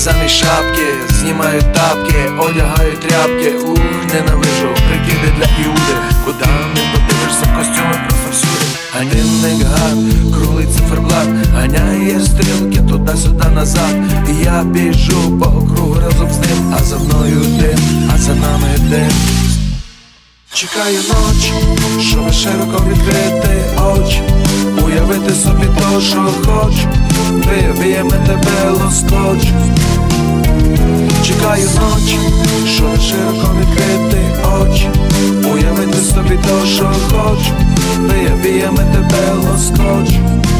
самі шапки, знімають тапки, одягають тряпки. Ненавижу прикиди для Іуди. Куда не подивишся, костюми просто всюди. Ганімник гад, круглий циферблат, ганяє стрілки туди-сюди назад. І я біжу по округу разом з ним, а за мною дим, а за нами дим. Чекаю ночі, щоб широко відкрити очі, уявити собі то, що хочу, виявіємо тебе лоскочу. Чекаю ночі, щоб широко відкрити очі, уявити собі то, що хочу, виявіємо тебе лоскочу.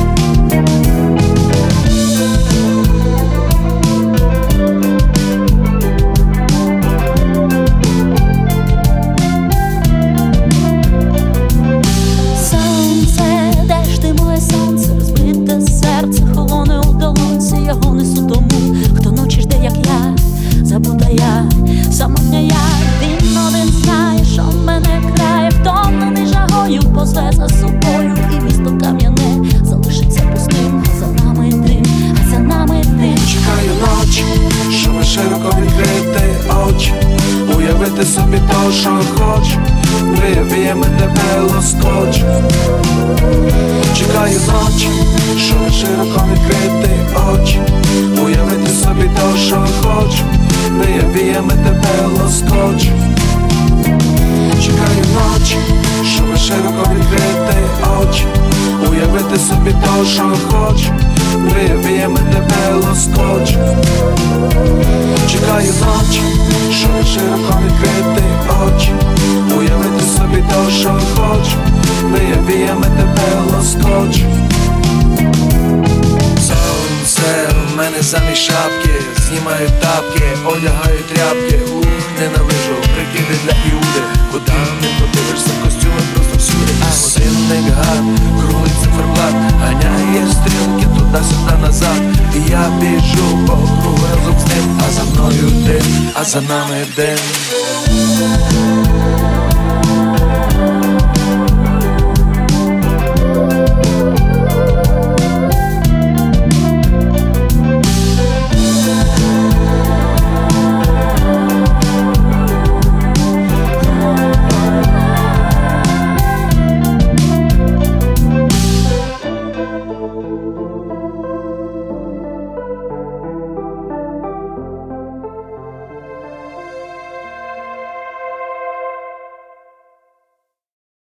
Самотня я, він один знає, що мене крає, втомлений жагою, позве за собою, і місто кам'яне залишиться пустим. А за нами дим, а за нами дим. Чекаю ночі, щоб широко відкрити очі, уявити собі то, що хочу, виявіємо тебе лоскочу. Чекаю ночі, щоб широко відкрити очі, уявити собі то, що хочу, виявіємо тебе лоскочу. Чекаю ночі, щоб широко відкрити очі, уявити собі то, що хочу, виявіємо тебе лоскочу. Чекаю ночі, щоб широко відкрити очі, уявити собі то, що хочу, виявіємо тебе лоскочу. Сонце в мене самі шапки, знімають тапки, одягають тряпки. Ненавижу прикиди для Іуди. Куда не подивишся, костюми просто всюди. Годинник гад, круглий циферблат, ганяє стрілки туди-сюди назад. І я біжу по округу разом з ним, а за мною дим, а за нами дим.